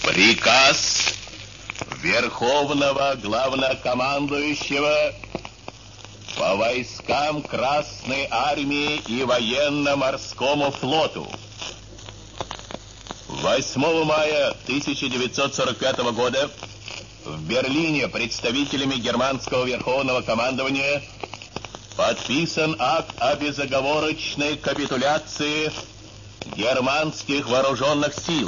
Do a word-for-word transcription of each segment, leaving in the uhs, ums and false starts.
Приказ Верховного Главнокомандующего по войскам Красной Армии и Военно-Морскому флоту. восьмого мая тысяча девятьсот сорок пятого года в Берлине представителями германского Верховного командования подписан акт о безоговорочной капитуляции германских вооруженных сил.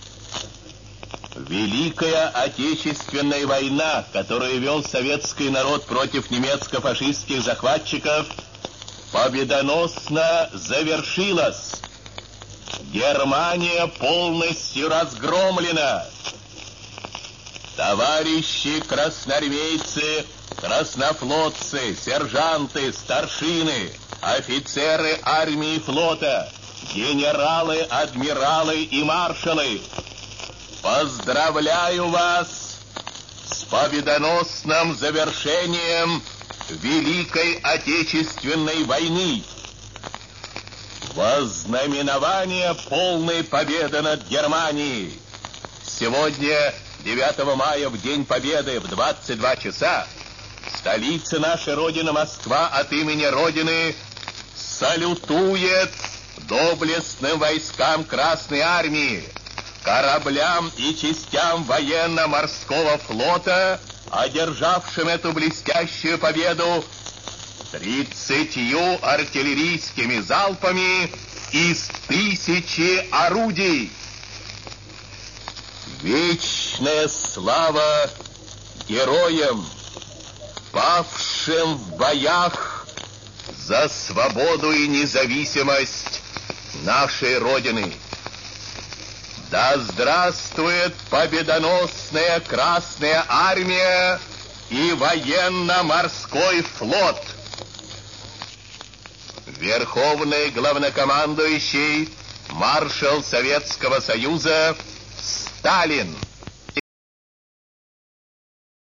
Великая Отечественная война, которую вел советский народ против немецко-фашистских захватчиков, победоносно завершилась. Германия полностью разгромлена. Товарищи красноармейцы, краснофлотцы, сержанты, старшины, офицеры армии и флота, генералы, адмиралы и маршалы, поздравляю вас с победоносным завершением Великой Отечественной войны. Во знаменование полной победы над Германией сегодня, девятого мая, в День Победы, в двадцать два часа, столица нашей Родины, Москва, от имени Родины салютует доблестным войскам Красной Армии, кораблям и частям военно-морского флота, одержавшим эту блестящую победу тридцатью артиллерийскими залпами из тысячи орудий. Вечная слава героям, павшим в боях за свободу и независимость нашей Родины. Да здравствует победоносная Красная Армия и военно-морской флот! Верховный главнокомандующий, маршал Советского Союза Сталин.